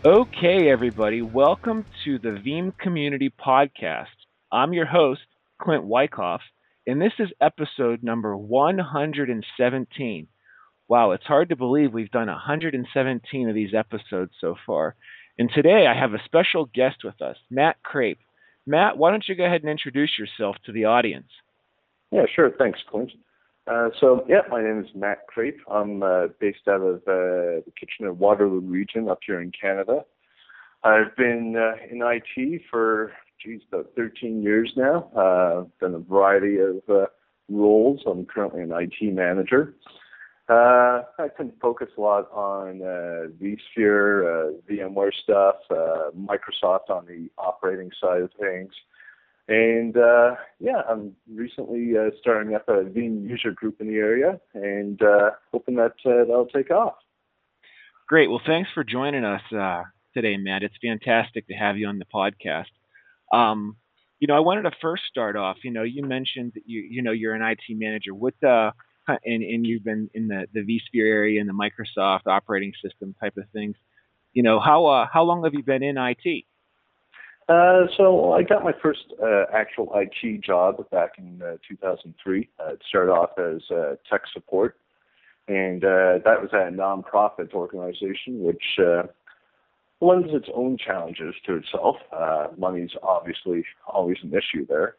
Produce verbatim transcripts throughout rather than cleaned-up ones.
Okay, everybody, welcome to the Veeam Community Podcast. I'm your host, Clint Wyckoff, and this is episode number one hundred seventeen. Wow, it's hard to believe we've done one hundred seventeen of these episodes so far. And today I have a special guest with us, Matt Crape. Matt, why don't you go ahead and introduce yourself to the audience? Yeah, sure. Thanks, Clint. Uh, so, yeah, my name is Matt Crape. I'm uh, based out of uh, the Kitchener-Waterloo region up here in Canada. I've been uh, in I T for, geez, about thirteen years now. Uh, done a variety of uh, roles. I'm currently an I T manager. Uh, I tend to focus a lot on uh, vSphere, uh, VMware stuff, uh, Microsoft on the operating side of things. And, uh, yeah, I'm recently uh, starting up a Veeam user group in the area and uh, hoping that uh, that'll take off. Great. Well, thanks for joining us uh, today, Matt. It's fantastic to have you on the podcast. Um, you know, I wanted to first start off, you know, you mentioned that you, you know, you're an I T manager. What, uh, and, and you've been in the, the vSphere area and the Microsoft operating system type of things. You know, how uh, how long have you been in I T? Uh, so I got my first uh, actual I T job back in uh, two thousand three. Uh, it started off as uh, tech support, and uh, that was at a nonprofit organization, which uh, lends its own challenges to itself. Uh, money's obviously always an issue there.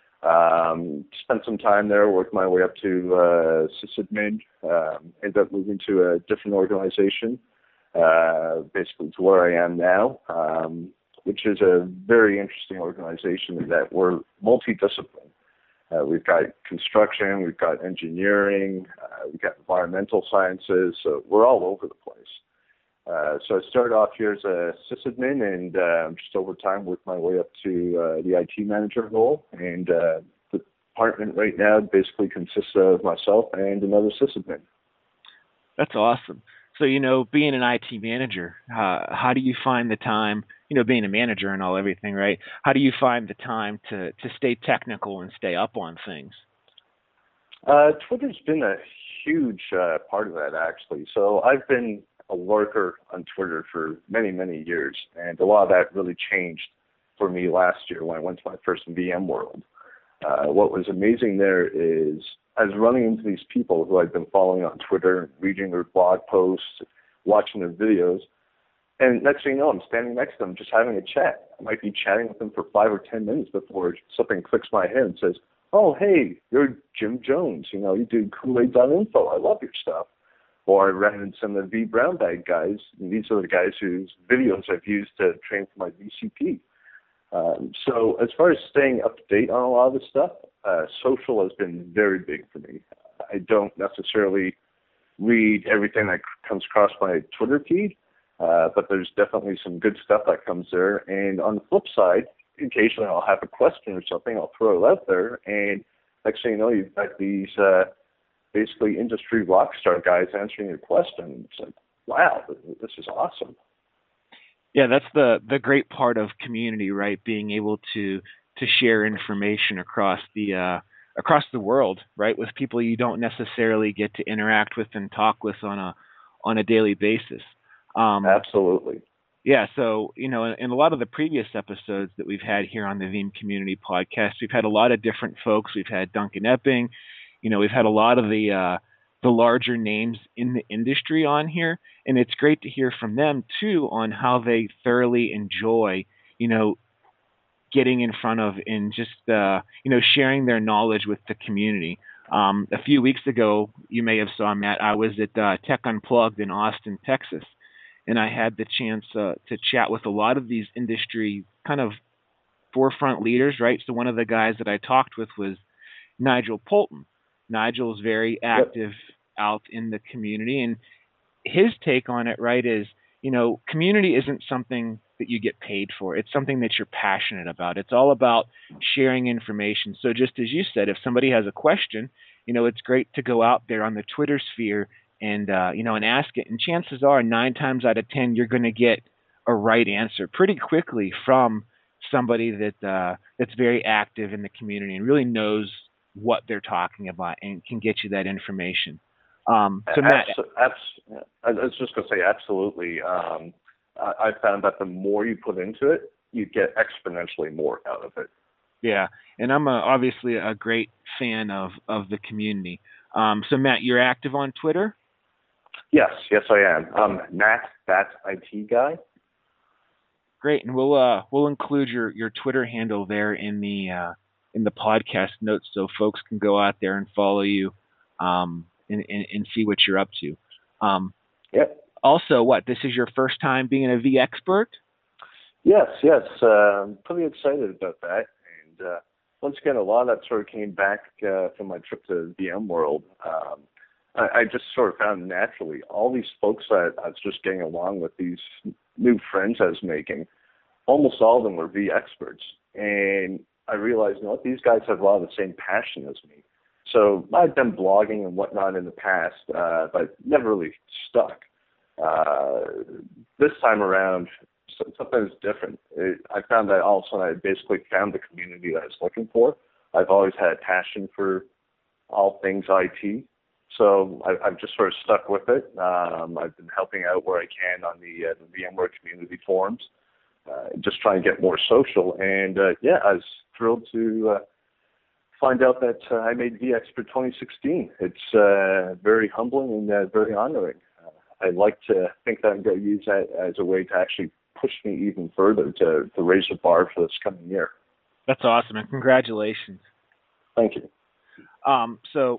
Um, spent some time there, worked my way up to uh, sysadmin, um, ended up moving to a different organization, uh, basically to where I am now. Um, which is a very interesting organization in that we're multidisciplinary. Uh, we've got construction, we've got engineering, uh, we've got environmental sciences, so we're all over the place. Uh, so I started off here as a sysadmin, and uh, just over time worked my way up to uh, the I T manager role, and uh, the department right now basically consists of myself and another sysadmin. That's awesome. So, you know, being an I T manager, uh, how do you find the time, you know, being a manager and all everything, right? How do you find the time to, to stay technical and stay up on things? Uh, Twitter's been a huge uh, part of that, actually. So I've been a lurker on Twitter for many, many years, and a lot of that really changed for me last year when I went to my first VMworld. Uh, what was amazing there is I was running into these people who I'd been following on Twitter, reading their blog posts, watching their videos, and next thing you know, I'm standing next to them just having a chat. I might be chatting with them for five or ten minutes before something clicks my head and says, oh, hey, you're Jim Jones. You know, you do Kool-Aid dot info. I love your stuff. Or I ran into some of the V Brown Bag guys, and these are the guys whose videos I've used to train for my V C P. Um, so as far as staying up to date on a lot of this stuff, uh, social has been very big for me. I don't necessarily read everything that comes across my Twitter feed, uh, but there's definitely some good stuff that comes there. And on the flip side, occasionally I'll have a question or something, I'll throw it out there, and next thing you know, you've got these uh, basically industry rock star guys answering your question. It's like, wow, this is awesome. Yeah, that's the, the great part of community, right? Being able to to share information across the uh, across the world, right, with people you don't necessarily get to interact with and talk with on a on a daily basis. Um, Absolutely. Yeah, so you know, in, in a lot of the previous episodes that we've had here on the Veeam Community Podcast, we've had a lot of different folks. We've had Duncan Epping, you know, we've had a lot of the uh, the larger names in the industry on here, and it's great to hear from them too on how they thoroughly enjoy, you know, getting in front of and just uh, you know, sharing their knowledge with the community. Um, a few weeks ago, you may have saw, Matt, I was at uh, Tech Unplugged in Austin, Texas, and I had the chance uh, to chat with a lot of these industry kind of forefront leaders, right? So one of the guys that I talked with was Nigel Poulton. Nigel is very active yep. out in the community, and his take on it, right, is, you know, community isn't something that you get paid for. It's something that you're passionate about. It's all about sharing information. So just as you said, if somebody has a question, you know, it's great to go out there on the Twitter sphere and, uh, you know, and ask it. And chances are nine times out of ten, you're going to get a right answer pretty quickly from somebody that uh, that's very active in the community and really knows what they're talking about and can get you that information. Um, so Matt, abs- abs- I was just going to say absolutely. Um, I, I found that the more you put into it, you get exponentially more out of it. Yeah, and I'm a, obviously a great fan of of the community. Um, so Matt, you're active on Twitter? Yes, yes, I am. Um, Matt, that I T guy. Great, and we'll uh, we'll include your, your Twitter handle there in the uh, in the podcast notes, so folks can go out there and follow you, um, and, and, and see what you're up to. Um, Yep. Also, what, this is your first time being a V expert? Yes, yes. Uh, I'm pretty excited about that. And uh, once again, a lot of that sort of came back uh, from my trip to VMworld. Um, I, I just sort of found naturally all these folks that I was just getting along with, these new friends I was making, almost all of them were V experts. And I realized, you know what, these guys have a lot of the same passion as me. So I've done blogging and whatnot in the past, uh, but never really stuck. Uh, this time around, something is different. It, I found that all of a sudden I basically found the community that I was looking for. I've always had a passion for all things I T, so I, I've just sort of stuck with it. Um, I've been helping out where I can on the, uh, the VMware community forums, uh, just trying to get more social. And uh, yeah, I was thrilled to uh, find out that uh, I made vExpert twenty sixteen. It's uh, very humbling and uh, very honoring. Uh, I'd like to think that I'm going to use that as a way to actually push me even further to, to raise the bar for this coming year. That's awesome, and congratulations. Thank you. Um, so,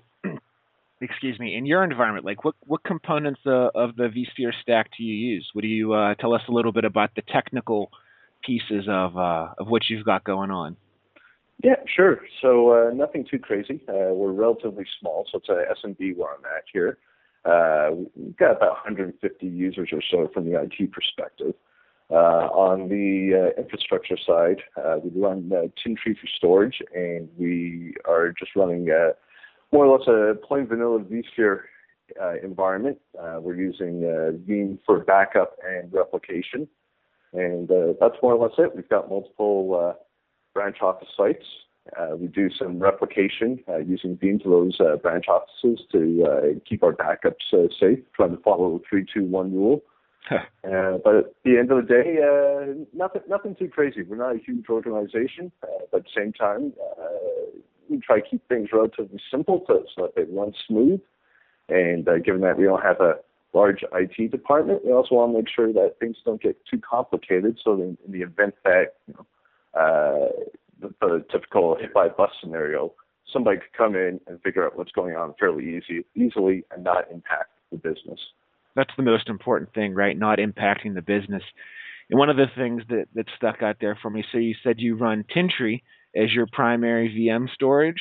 excuse me, in your environment, like what, what components uh, of the vSphere stack do you use? Would you uh, tell us a little bit about the technical pieces of uh, of what you've got going on? Yeah, sure. So uh, nothing too crazy. Uh, we're relatively small, so it's a S M B where I'm at here. Uh, we've got about one hundred fifty users or so from the I T perspective. Uh, on the uh, infrastructure side, uh, we run uh, TinTree for storage, and we are just running uh, more or less a plain vanilla vSphere uh, environment. Uh, we're using uh, Veeam for backup and replication, and uh, that's more or less it. We've got multiple uh, branch office sites. Uh, we do some replication uh, using Veeam to those uh, branch offices to uh, keep our backups uh, safe, trying to follow the three two one rule. Uh, but at the end of the day, uh, nothing nothing too crazy. We're not a huge organization, uh, but at the same time, uh, we try to keep things relatively simple so that they run smooth. And uh, given that we don't have a large I T department, we also want to make sure that things don't get too complicated. So in, in the event that you know, uh, the, the typical hit by bus scenario, somebody could come in and figure out what's going on fairly easy, easily and not impact the business. That's the most important thing, right? Not impacting the business. And one of the things that, that stuck out there for me, so you said you run TinTree as your primary V M storage?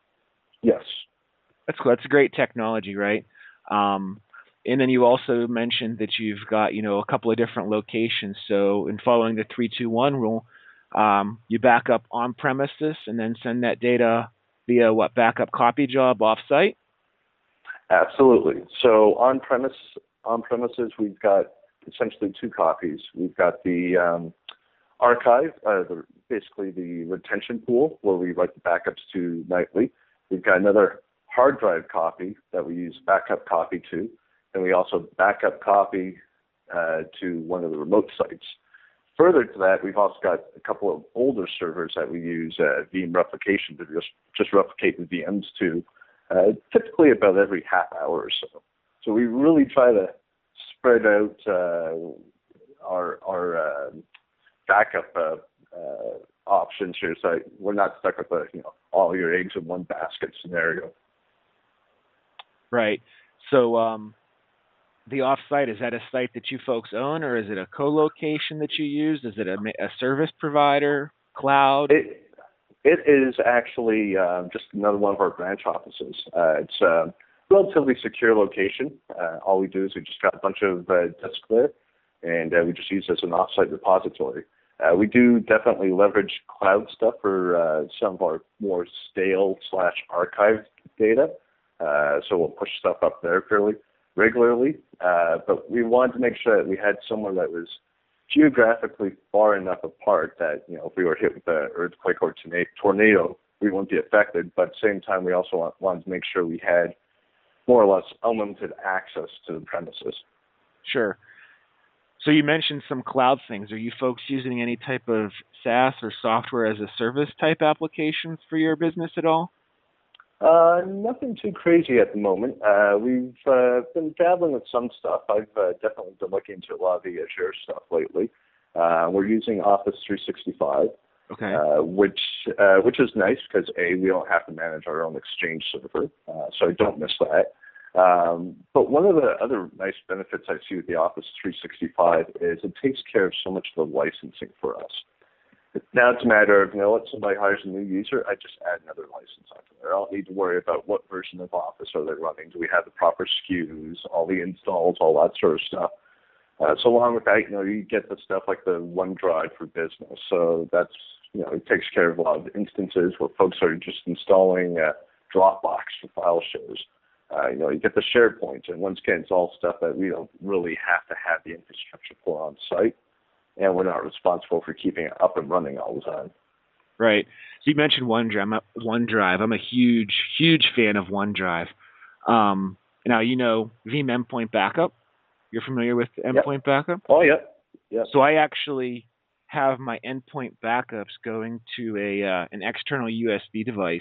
Yes. That's cool. That's a great technology, right? Um, and then you also mentioned that you've got, you know, a couple of different locations. So in following the three two one rule, um, you back up on premises and then send that data via what, backup copy job offsite? Absolutely. So on premise, on premises, we've got essentially two copies. We've got the um, archive, uh, the, basically the retention pool where we write the backups to nightly. We've got another hard drive copy that we use backup copy to, and we also backup copy uh, to one of the remote sites. Further to that, we've also got a couple of older servers that we use uh, Veeam replication to just, just replicate the V Ms to, uh, typically about every half hour or so. So we really try to spread out uh, our, our uh, backup uh, uh, options here, so we're not stuck with a, you know, all your eggs in one basket scenario. Right. So um, the offsite, is that a site that you folks own, or is it a co-location that you use? Is it a, a service provider, cloud? It, it is actually uh, just another one of our branch offices. Uh, it's a relatively secure location. Uh, all we do is we just got a bunch of uh, desks there, and uh, we just use it as an offsite repository. Uh, we do definitely leverage cloud stuff for uh, some of our more stale slash archived data. Uh, so we'll push stuff up there fairly regularly. Uh, but we wanted to make sure that we had somewhere that was geographically far enough apart that, you know, if we were hit with an earthquake or tornado, we wouldn't be affected. But at the same time, we also want, wanted to make sure we had more or less unlimited access to the premises. Sure. So you mentioned some cloud things. Are you folks using any type of SaaS or software as a service type applications for your business at all? Uh, nothing too crazy at the moment. Uh, we've uh, been dabbling with some stuff. I've uh, definitely been looking into a lot of the Azure stuff lately. Uh, we're using Office three sixty-five, Okay. uh, which uh, which is nice because A, we don't have to manage our own Exchange server, uh, so I don't miss that. Um, but one of the other nice benefits I see with the Office three sixty-five is it takes care of so much of the licensing for us. Now it's a matter of, you know, what, somebody hires a new user, I just add another license onto there. I don't need to worry about what version of Office are they running. Do we have the proper S K Us, all the installs, all that sort of stuff. Uh, so along with that, you know, you get the stuff like the OneDrive for business. So that's, you know, it takes care of a lot of instances where folks are just installing uh, Dropbox for file shares. Uh, you know, you get the SharePoint, and once again, it's all stuff that we don't really have to have the infrastructure for on site, and we're not responsible for keeping it up and running all the time. Right. So you mentioned OneDrive. I'm a, OneDrive. I'm a huge, huge fan of OneDrive. Um, now, you know Veeam Endpoint Backup. You're familiar with Endpoint Yep. Backup? Oh, yeah. Yeah. So I actually have my endpoint backups going to a uh, an external U S B device,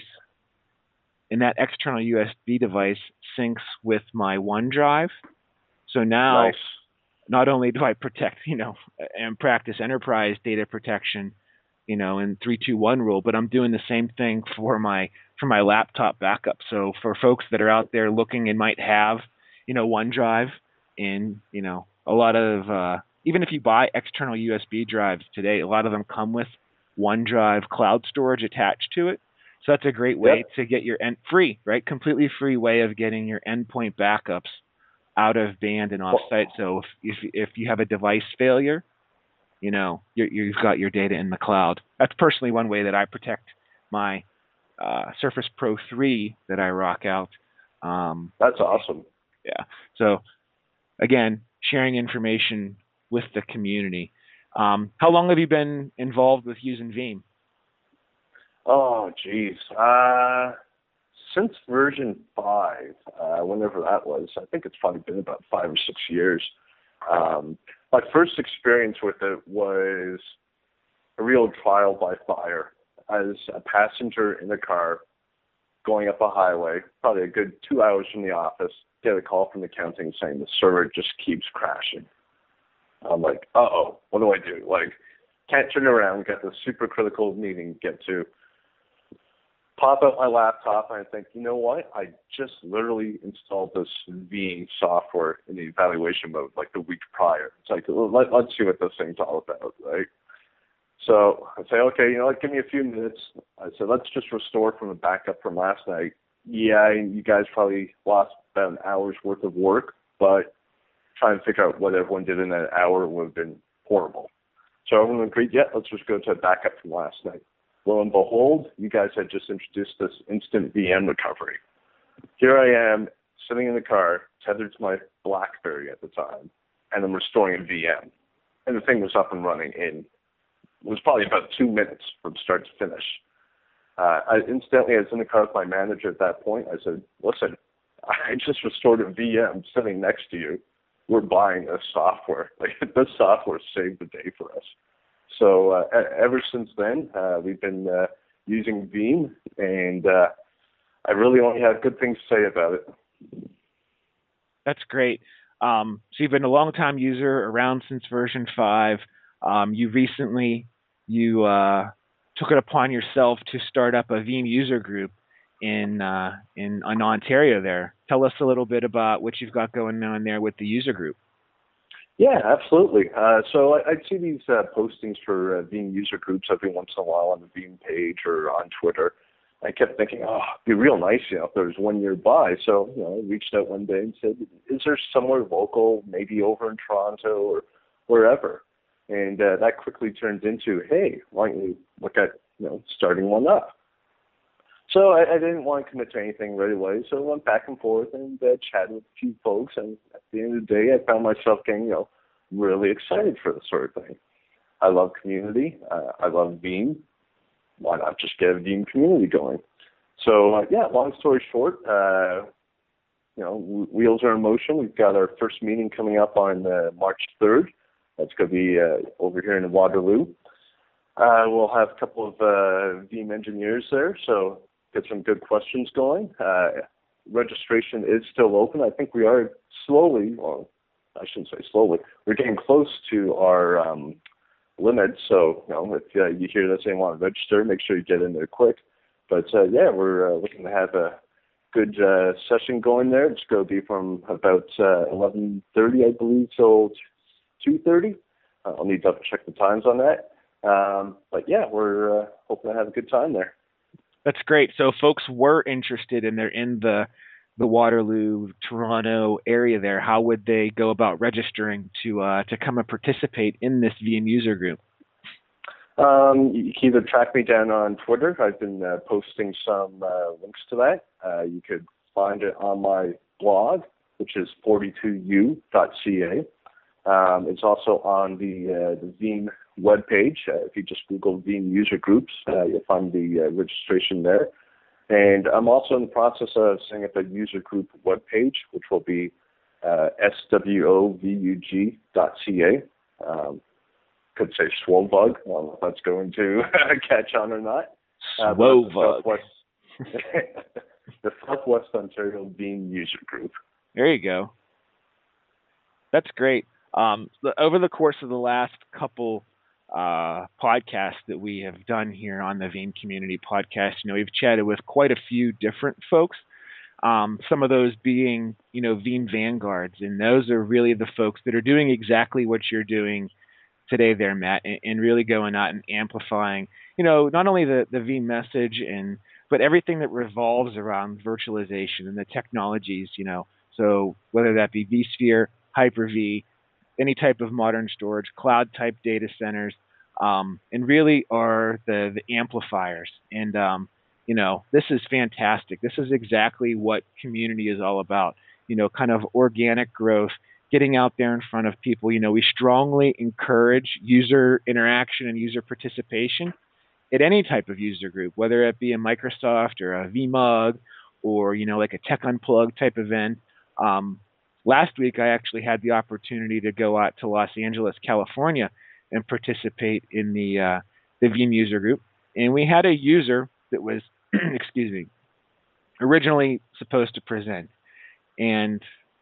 and that external U S B device syncs with my OneDrive. So now, Nice. not only do I protect, you know, and practice enterprise data protection, you know, in three two one rule, but I'm doing the same thing for my for my laptop backup. So for folks that are out there looking and might have, you know, OneDrive, and you know, a lot of uh, even if you buy external U S B drives today, a lot of them come with OneDrive cloud storage attached to it. So that's a great way Yep. to get your end free, right? Completely free way of getting your endpoint backups out of band and off site. So if if if you have a device failure, you know, you're, you've got your data in the cloud. That's personally one way that I protect my uh, Surface Pro three that I rock out. Um, That's awesome. yeah. So again, sharing information with the community. Um, how long have you been involved with using Veeam? Oh, geez. Uh, since version five, uh, whenever that was, I think it's probably been about five or six years. Um, my first experience with it was a real trial by fire. As a passenger in a car going up a highway, probably a good two hours from the office, get a call from accounting saying the server just keeps crashing. I'm like, uh-oh, what do I do? Like, can't turn around, get the super critical meeting to get to. Pop out my laptop, and I think, you know what? I just literally installed this Veeam software in the evaluation mode like the week prior. It's like, well, let, let's see what this thing's all about, right? So I say, okay, you know what? Give me a few minutes. I said, let's just restore from a backup from last night. Yeah, you guys probably lost about an hour's worth of work, but trying to figure out what everyone did in that hour would have been horrible. So everyone agreed, yeah, let's just go to a backup from last night. Lo and behold, you guys had just introduced this instant V M recovery. Here I am, sitting in the car, tethered to my BlackBerry at the time, and I'm restoring a V M. And the thing was up and running in, it was probably about two minutes from start to finish. Uh, I instantly, I was in the car with my manager at that point. I said, listen, I just restored a V M sitting next to you. We're buying this software. Like, this software saved the day for us. So uh, ever since then, uh, we've been uh, using Veeam, and uh, I really only have good things to say about it. That's great. Um, so you've been a long-time user, around since version five. Um, you recently you uh, took it upon yourself to start up a Veeam user group in uh, in, in Ontario. There, tell us a little bit about what you've got going on there with the user group. Yeah, absolutely. Uh, so I, I'd see these uh, postings for uh, Veeam user groups every once in a while on the Veeam page or on Twitter. I kept thinking, oh, it'd be real nice, you know, if there was one nearby. So, you know, I reached out one day and said, is there somewhere local, maybe over in Toronto or wherever? And uh, that quickly turned into, hey, why don't you look at, you know, starting one up? So I, I didn't want to commit to anything right away, so I went back and forth and uh, chatted with a few folks, and at the end of the day, I found myself getting, you know, really excited for this sort of thing. I love community. Uh, I love Veeam. Why not just get a Veeam community going? So, uh, yeah, long story short, uh, you know, wheels are in motion. We've got our first meeting coming up on uh, March third. That's going to be uh, over here in Waterloo. Uh, we'll have a couple of uh, Veeam engineers there, so get some good questions going. Uh, registration is still open. I think we are slowly, well, I shouldn't say slowly, we're getting close to our um, limit. So, you know, if uh, you hear this and you want to register, make sure you get in there quick. But uh, yeah, we're uh, looking to have a good uh, session going there. It's going to be from about uh, eleven thirty, I believe, till two thirty. Uh, I'll need to check the times on that. Um, but yeah, we're uh, hoping to have a good time there. That's great. So folks were interested and they're in the the Waterloo, Toronto area there. How would they go about registering to uh, to come and participate in this Veeam user group? Um, you can either track me down on Twitter. I've been uh, posting some uh, links to that. Uh, you could find it on my blog, which is forty-two u dot c a. Um, it's also on the uh, the Veeam webpage. Uh, if you just Google Veeam user groups, uh, you'll find the uh, registration there. And I'm also in the process of setting up a user group webpage, which will be uh, s w o v u g dot c a. Um, could say Swovug. I don't know if that's going to catch on or not. Uh, Swovug. The, the Southwest Ontario Veeam user group. There you go. That's great. Um, the, over the course of the last couple uh, podcasts that we have done here on the Veeam Community Podcast, you know, we've chatted with quite a few different folks. Um, some of those being, you know, Veeam vanguards, and those are really the folks that are doing exactly what you're doing today there, Matt, and, and really going out and amplifying, you know, not only the, the Veeam message, and but everything that revolves around virtualization and the technologies, you know, so whether that be vSphere, Hyper-V, any type of modern storage, cloud-type data centers, um, and really are the, the amplifiers. And, um, you know, this is fantastic. This is exactly what community is all about, you know, kind of organic growth, getting out there in front of people. You know, we strongly encourage user interaction and user participation at any type of user group, whether it be a Microsoft or a V MUG or, you know, like a Tech Unplugged type event. Um, last week, I actually had the opportunity to go out to Los Angeles, California, and participate in the uh, the Veeam user group. And we had a user that was, excuse me, originally supposed to present. And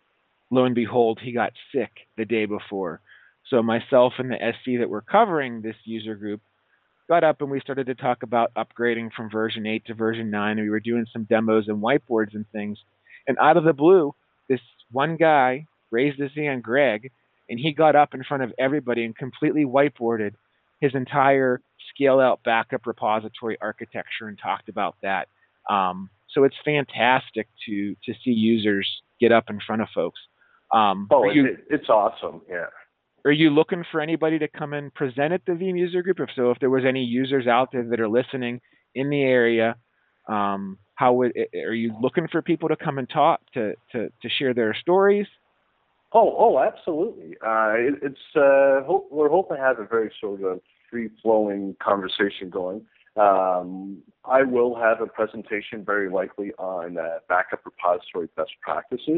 lo and behold, he got sick the day before. So myself and the S C that were covering this user group got up and we started to talk about upgrading from version eight to version nine. And we were doing some demos and whiteboards and things. And out of the blue, this one guy raised his hand, Greg, and he got up in front of everybody and completely whiteboarded his entire scale-out backup repository architecture and talked about that. Um, so it's fantastic to to see users get up in front of folks. Um, oh, you, it, it's awesome, yeah. Are you looking for anybody to come and present at the Veeam user group? If so, if there was any users out there that are listening in the area, um, how would are you looking for people to come and talk to to, to share their stories? Oh, oh, absolutely. Uh, it, it's uh, hope, we're hoping to have a very sort of free-flowing conversation going. Um, I will have a presentation very likely on uh, backup repository best practices.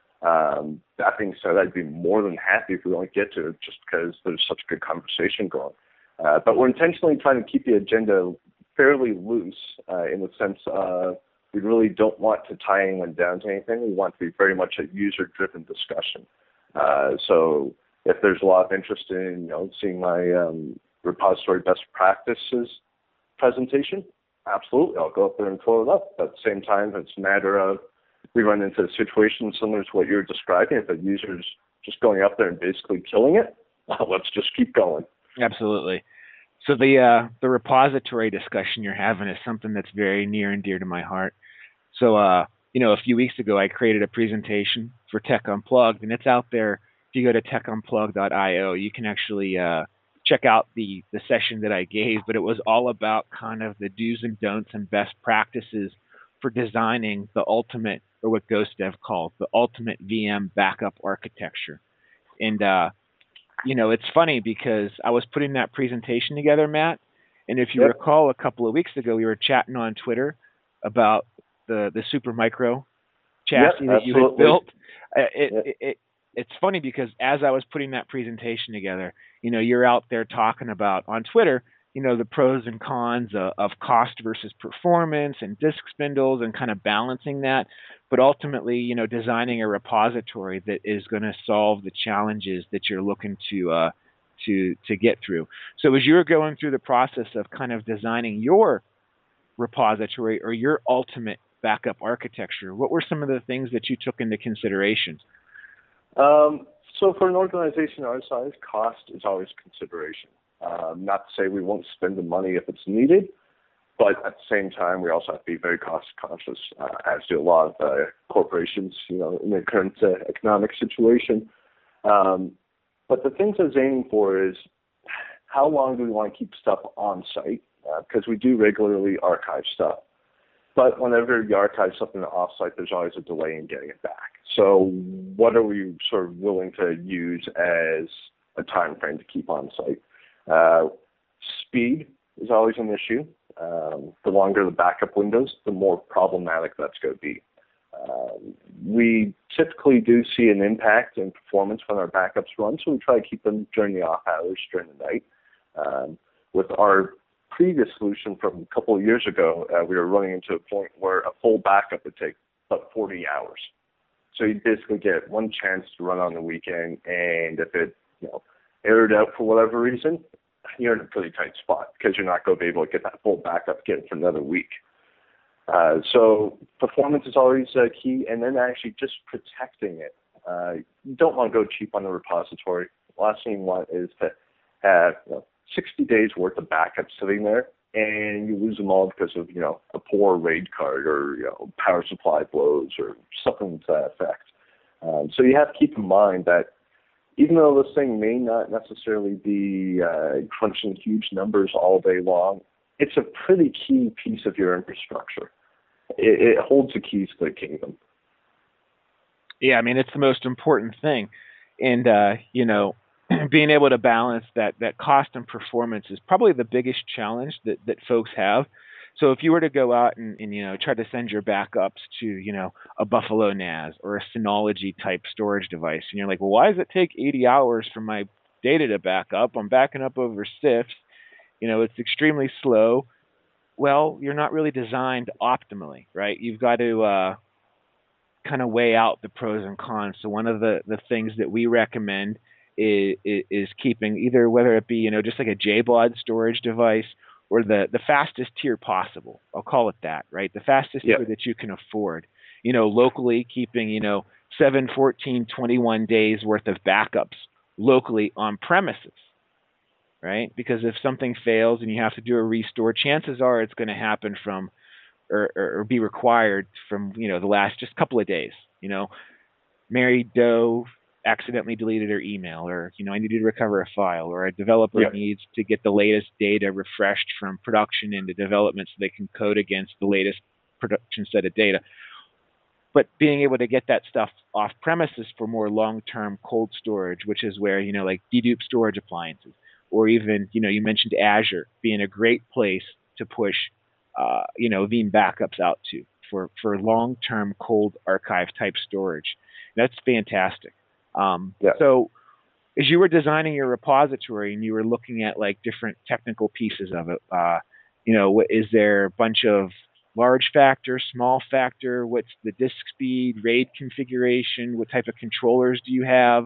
Um, that being said, I'd be more than happy if we don't get to it just because there's such good conversation going. Uh, but we're intentionally trying to keep the agenda fairly loose uh, in the sense of we really don't want to tie anyone down to anything. We want to be very much a user-driven discussion. Uh, so if there's a lot of interest in, you know, seeing my um, repository best practices presentation, absolutely, I'll go up there and throw it up. But at the same time, it's a matter of we run into a situation similar to what you're describing. If a user's just going up there and basically killing it, let's just keep going. Absolutely. So the uh, the repository discussion you're having is something that's very near and dear to my heart. So, uh, you know, a few weeks ago, I created a presentation for Tech Unplugged, and it's out there. If you go to tech unplugged dot i o, you can actually uh, check out the, the session that I gave, but it was all about kind of the do's and don'ts and best practices for designing the ultimate, or what GhostDev calls the ultimate V M backup architecture. And, uh, you know, it's funny because I was putting that presentation together, Matt, and if you yep. recall, a couple of weeks ago, we were chatting on Twitter about the, the Supermicro chassis yep, that you had built. Uh, it, yep. it, it, it's funny because as I was putting that presentation together, you know, you're out there talking about on Twitter, you know, the pros and cons of, of cost versus performance and disk spindles and kind of balancing that, but ultimately, you know, designing a repository that is going to solve the challenges that you're looking to uh, to to get through. So as you were going through the process of kind of designing your repository or your ultimate backup architecture, what were some of the things that you took into consideration? Um, so for an organization our size, cost is always a consideration. Um, not to say we won't spend the money if it's needed, but at the same time, we also have to be very cost conscious, uh, as do a lot of uh, corporations, you know, in the current uh, economic situation. Um, but the things I was aiming for is how long do we want to keep stuff on site? Because uh, we do regularly archive stuff. But whenever you archive something off-site, there's always a delay in getting it back. So what are we sort of willing to use as a time frame to keep on site? Uh, speed is always an issue. Um, the longer the backup windows, the more problematic that's going to be. Um, we typically do see an impact in performance when our backups run, so we try to keep them during the off hours, during the night. Um, with our previous solution from a couple of years ago, uh, we were running into a point where a full backup would take about forty hours. So you basically get one chance to run on the weekend, and if it, you know, aired out for whatever reason, you're in a pretty tight spot because you're not going to be able to get that full backup again for another week. Uh, so performance is always uh, key, and then actually just protecting it. Uh, you don't want to go cheap on the repository. The last thing you want is to have, you know, sixty days worth of backups sitting there, and you lose them all because of, you know, a poor RAID card or, you know, power supply blows or something to that effect. Um, so you have to keep in mind that even though this thing may not necessarily be uh, crunching huge numbers all day long, it's a pretty key piece of your infrastructure. It, it holds the keys to the kingdom. Yeah, I mean, it's the most important thing. And, uh, you know, being able to balance that, that cost and performance is probably the biggest challenge that, that folks have. So if you were to go out and, and, you know, try to send your backups to, you know, a Buffalo N A S or a Synology type storage device, and you're like, well, why does it take eighty hours for my data to back up? I'm backing up over C I Fs. You know, it's extremely slow. Well, you're not really designed optimally, right? You've got to uh, kind of weigh out the pros and cons. So one of the, the things that we recommend is, is keeping either, whether it be, you know, just like a J BOD storage device or the, the fastest tier possible. I'll call it that, right? The fastest Yep. tier that you can afford. You know, locally keeping, you know, seven, fourteen, twenty-one days worth of backups locally on premises, right? Because if something fails and you have to do a restore, chances are it's going to happen from or, or, or be required from, you know, the last just couple of days. You know, Mary Doe accidentally deleted her email, or, you know, I need to recover a file, or a developer Yeah. needs to get the latest data refreshed from production into development so they can code against the latest production set of data. But being able to get that stuff off premises for more long-term cold storage, which is where, you know, like dedupe storage appliances, or even, you know, you mentioned Azure being a great place to push, uh, you know, Veeam backups out to for, for long-term cold archive type storage. That's fantastic. Um, Yeah. So as you were designing your repository and you were looking at like different technical pieces of it, uh, you know, is there a bunch of large factor, small factor? What's the disk speed, RAID configuration? What type of controllers do you have?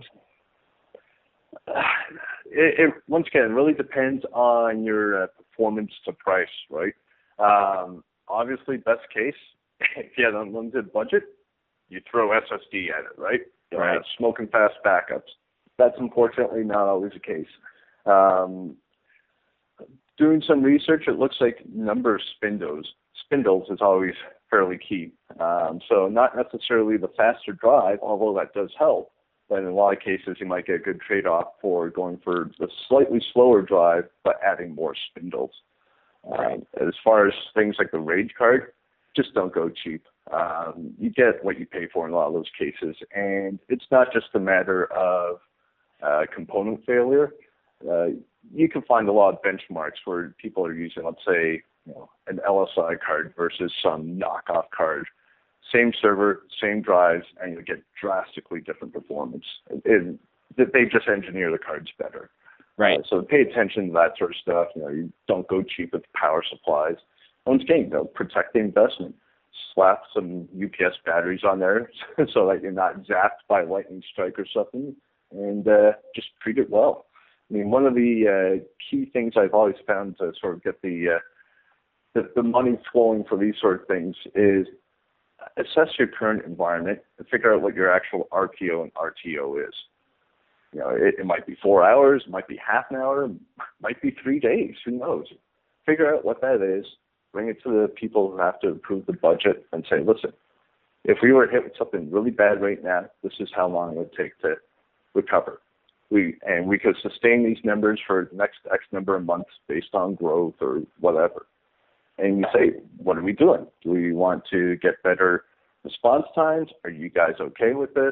It, it once again really depends on your uh, performance to price, right? Um, obviously, best case, if you had an unlimited budget, you throw S S D at it, right? You'll Right. have smoking fast backups. That's unfortunately not always the case. Um, doing some research, it looks like number of spindles spindles is always fairly key. Um, so not necessarily the faster drive, although that does help. But in a lot of cases, you might get a good trade-off for going for the slightly slower drive, but adding more spindles. Um, as far as things like the RAID card, just don't go cheap. Um, you get what you pay for in a lot of those cases. And it's not just a matter of uh, component failure. Uh, you can find a lot of benchmarks where people are using, let's say, you know, an L S I card versus some knockoff card. same server, same drives, and you get drastically different performance. It, it, they just engineer the cards better. Right. Uh, so pay attention to that sort of stuff. You know, you don't go cheap with power supplies. Once again, you know, protect the investment. Slap some U P S batteries on there so that you're not zapped by a lightning strike or something, and uh, just treat it well. I mean, one of the uh, key things I've always found to sort of get the, uh, the the money flowing for these sort of things is assess your current environment and figure out what your actual R P O and R T O is. You know, it, it might be four hours, it might be half an hour, it might be three days. Who knows? Figure out what that is. Bring it to the people who have to approve the budget and say, listen, if we were hit with something really bad right now, this is how long it would take to recover. We and we could sustain these numbers for the next X number of months based on growth or whatever. And you say, what are we doing? Do we want to get better response times? Are you guys okay with this?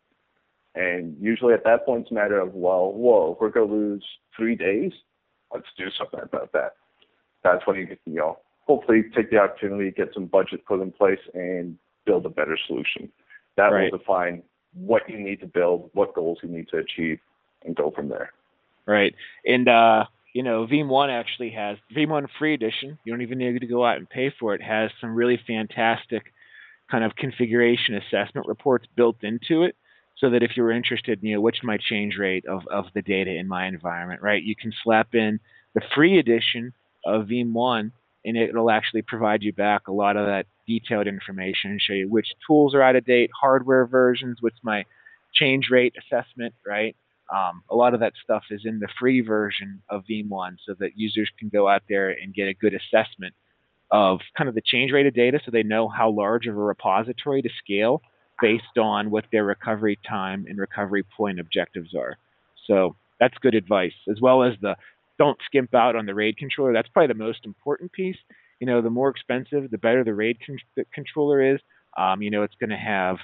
And usually at that point, it's a matter of, well, whoa, if we're going to lose three days, let's do something about that. That's when you get, you know, hopefully take the opportunity, get some budget put in place, and build a better solution. That right. will define what you need to build, what goals you need to achieve, and go from there. Right. And, uh, you know, Veeam one actually has, Veeam one Free Edition, you don't even need to go out and pay for it, has some really fantastic kind of configuration assessment reports built into it, so that if you're interested, you know, what's my change rate of, of the data in my environment, right? You can slap in the free edition of Veeam one, and it'll actually provide you back a lot of that detailed information and show you which tools are out of date, hardware versions, what's my change rate assessment, right? Um, a lot of that stuff is in the free version of Veeam one, so that users can go out there and get a good assessment of kind of the change rate of data, so they know how large of a repository to scale based on what their recovery time and recovery point objectives are. So that's good advice, as well as the don't skimp out on the RAID controller. That's probably the most important piece. You know, the more expensive, the better the RAID con the controller is. Um, you know, it's going to have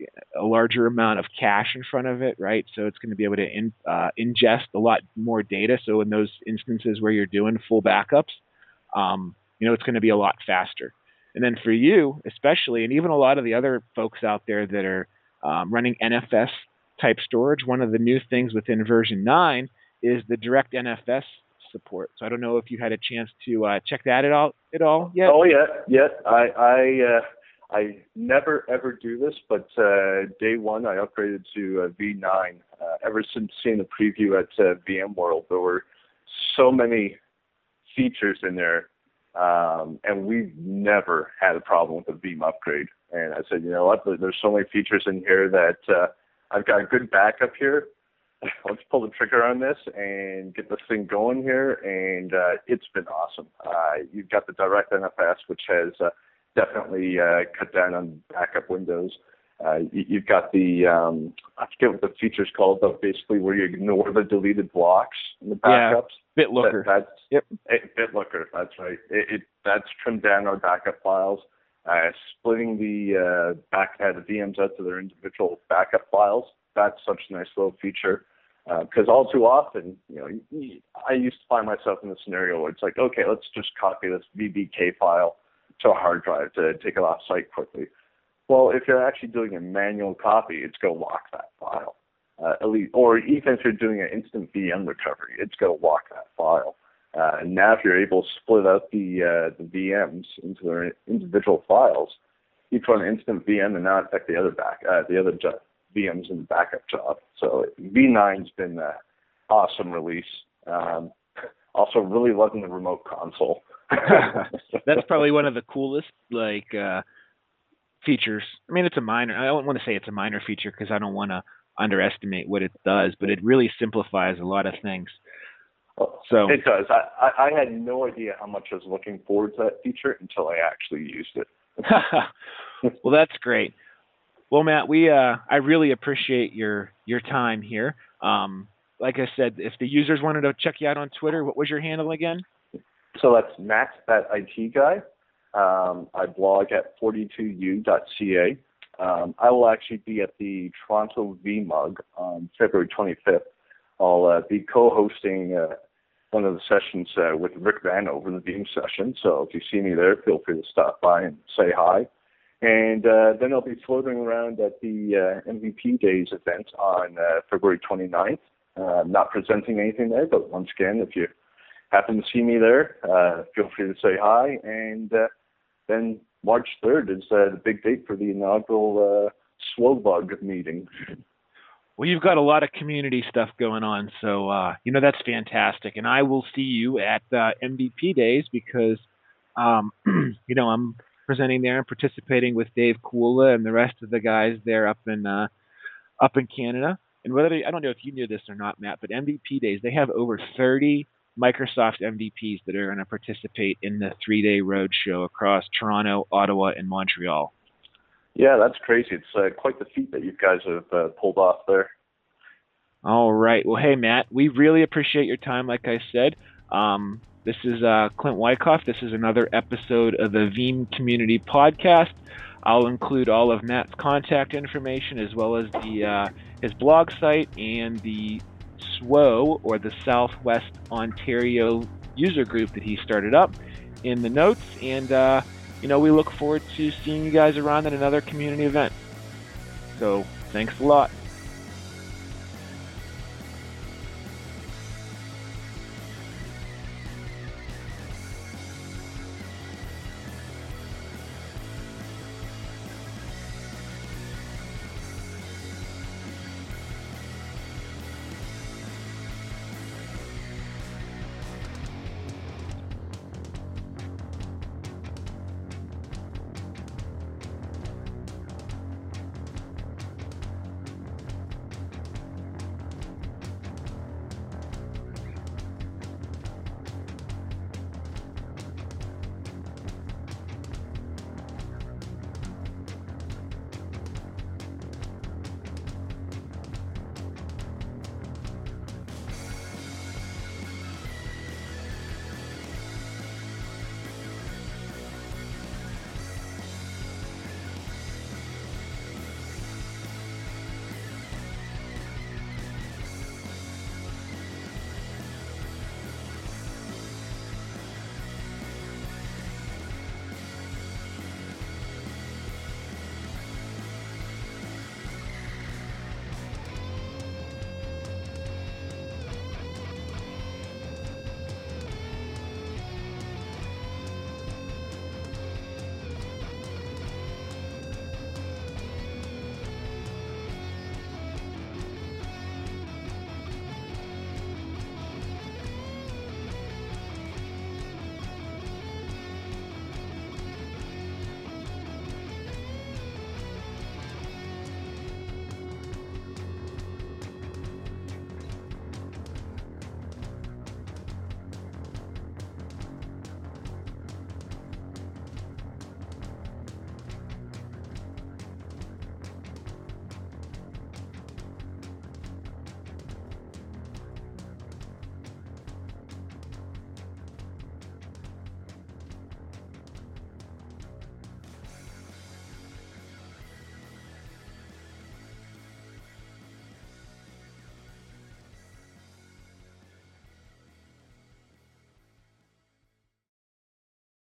a larger amount of cache in front of it, right? So it's going to be able to in, uh, ingest a lot more data. So in those instances where you're doing full backups, um, you know, it's going to be a lot faster. And then for you, especially, and even a lot of the other folks out there that are um, running N F S type storage, one of the new things within version nine is the direct N F S support. So I don't know if you had a chance to uh, check that at all at all yet. Oh yeah, yeah. I I uh, I never ever do this, but uh, day one I upgraded to uh, V nine. Uh, ever since seeing the preview at uh, VMworld, there were so many features in there. Um, and we've never had a problem with a Veeam upgrade. And I said, you know what, there's so many features in here that uh, I've got a good backup here. Let's pull the trigger on this and get this thing going here. And uh, it's been awesome. Uh, you've got the direct N F S, which has uh, definitely uh, cut down on backup windows. Uh, you, you've got the, um, I forget what the feature's called, but basically where you ignore the deleted blocks in the backups. Yeah, BitLooker. That, that's, yep. It, BitLooker, that's right. It, it, that's trimmed down our backup files. Uh, splitting the uh, back uh, the V Ms out to their individual backup files. That's such a nice little feature. Because uh, all too often, you know, I used to find myself in a scenario where it's like, okay, let's just copy this V B K file to a hard drive to take it off site quickly. Well, if you're actually doing a manual copy, it's going to lock that file. Uh, at least, or even if you're doing an instant V M recovery, it's going to lock that file. Uh, and now if you're able to split out the uh, the V Ms into their individual files, you can run an instant V M and not affect the other back uh, the other jo- V Ms in the backup job. So V nine's been an awesome release. Um, also, really loving the remote console. That's probably one of the coolest, like. Uh... features. I mean, it's a minor, I don't want to say it's a minor feature because I don't want to underestimate what it does, but it really simplifies a lot of things. So it does. I, I, I had no idea how much I was looking forward to that feature until I actually used it. Well, that's great. Well, Matt, we uh, I really appreciate your your time here. Um, like I said, if the users wanted to check you out on Twitter, what was your handle again? So that's Matt, that I T guy. Um, I blog at forty-two u dot c a. Um, I will actually be at the Toronto V MUG on February twenty-fifth. I'll uh, be co-hosting uh, one of the sessions uh, with Rick Van over the Veeam session. So if you see me there, feel free to stop by and say hi. And uh, then I'll be floating around at the uh, M V P Days event on uh, February twenty-ninth. Uh, not presenting anything there, but once again, if you happen to see me there, uh, feel free to say hi. And uh, then March third is uh, the big date for the inaugural uh, Swobug meeting. Well, you've got a lot of community stuff going on, so, uh, you know, that's fantastic. And I will see you at uh, M V P Days because, um, you know, I'm presenting there and participating with Dave Kula and the rest of the guys there up in uh, up in Canada. And whether they, I don't know if you knew this or not, Matt, but M V P Days, they have over thirty Microsoft M V Ps that are going to participate in the three-day road show across Toronto, Ottawa, and Montreal. Yeah, that's crazy. It's uh, quite the feat that you guys have uh, pulled off there. All right. Well, hey, Matt, we really appreciate your time, like I said. Um, this is uh, Clint Wyckoff. This is another episode of the Veeam Community Podcast. I'll include all of Matt's contact information as well as the uh, his blog site and the S W O, or the Southwest Ontario user group that he started up, in the notes. And, uh, you know, we look forward to seeing you guys around at another community event. So, thanks a lot.